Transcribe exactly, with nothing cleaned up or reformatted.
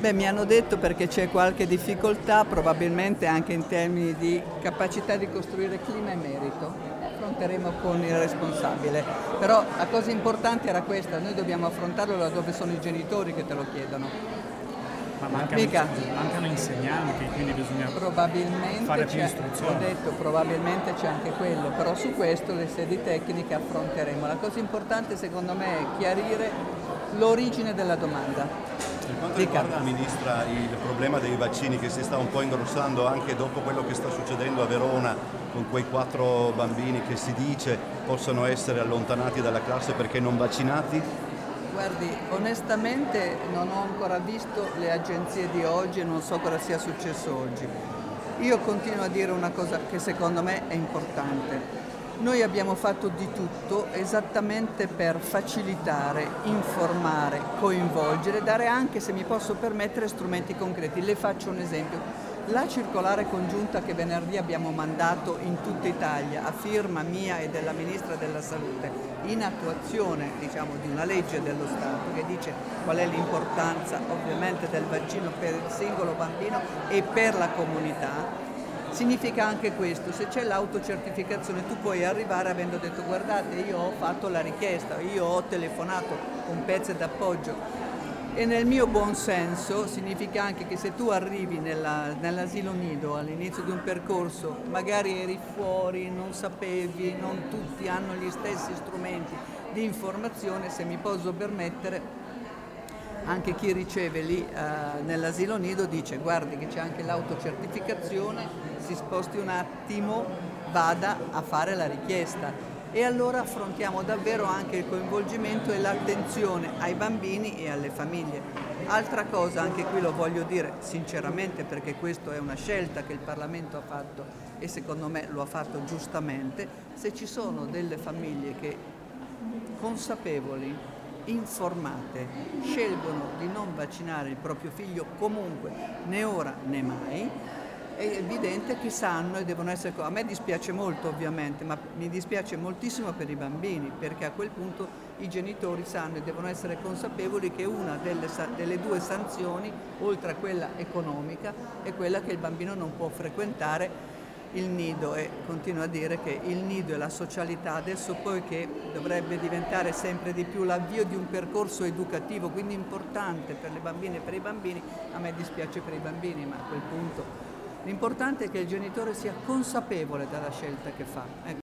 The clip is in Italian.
Beh, mi hanno detto perché c'è qualche difficoltà, probabilmente anche in termini di capacità di costruire clima e merito. Affronteremo con il responsabile. Però la cosa importante era questa, noi dobbiamo affrontarlo laddove sono i genitori che te lo chiedono. Ma mancano, Mica. mancano insegnanti, quindi bisogna Probabilmente fare più c'è, istruzione. ho detto, probabilmente c'è anche quello, però su questo le sedi tecniche affronteremo. La cosa importante secondo me è chiarire l'origine della domanda. Per quanto Dica. riguarda, Ministra, il problema dei vaccini che si sta un po' ingrossando anche dopo quello che sta succedendo a Verona con quei quattro bambini che si dice possono essere allontanati dalla classe perché non vaccinati? Guardi, onestamente non ho ancora visto le agenzie di oggi e non so cosa sia successo oggi. Io continuo a dire una cosa che secondo me è importante. Noi abbiamo fatto di tutto esattamente per facilitare, informare, coinvolgere, dare anche, se mi posso permettere, strumenti concreti. Le faccio un esempio. La circolare congiunta che venerdì abbiamo mandato in tutta Italia, a firma mia e della Ministra della Salute, in attuazione diciamo, di una legge dello Stato che dice qual è l'importanza ovviamente del vaccino per il singolo bambino e per la comunità, significa anche questo: se c'è l'autocertificazione tu puoi arrivare avendo detto guardate io ho fatto la richiesta, io ho telefonato con pezzi d'appoggio. E nel mio buon senso significa anche che se tu arrivi nell'asilo nido all'inizio di un percorso, magari eri fuori, non sapevi, non tutti hanno gli stessi strumenti di informazione, se mi posso permettere, anche chi riceve lì eh, nell'asilo nido dice guardi che c'è anche l'autocertificazione, si sposti un attimo, vada a fare la richiesta. E allora affrontiamo davvero anche il coinvolgimento e l'attenzione ai bambini e alle famiglie. Altra cosa, anche qui lo voglio dire sinceramente perché questa è una scelta che il Parlamento ha fatto e secondo me lo ha fatto giustamente, se ci sono delle famiglie che consapevoli, informate, scelgono di non vaccinare il proprio figlio comunque, né ora né mai, è evidente che sanno e devono essere... A me dispiace molto ovviamente, ma mi dispiace moltissimo per i bambini, perché a quel punto i genitori sanno e devono essere consapevoli che una delle, delle due sanzioni, oltre a quella economica, è quella che il bambino non può frequentare il nido, e continuo a dire che il nido e la socialità adesso poi che dovrebbe diventare sempre di più l'avvio di un percorso educativo, quindi importante per le bambine e per i bambini, a me dispiace per i bambini, ma a quel punto l'importante è che il genitore sia consapevole della scelta che fa. Ecco.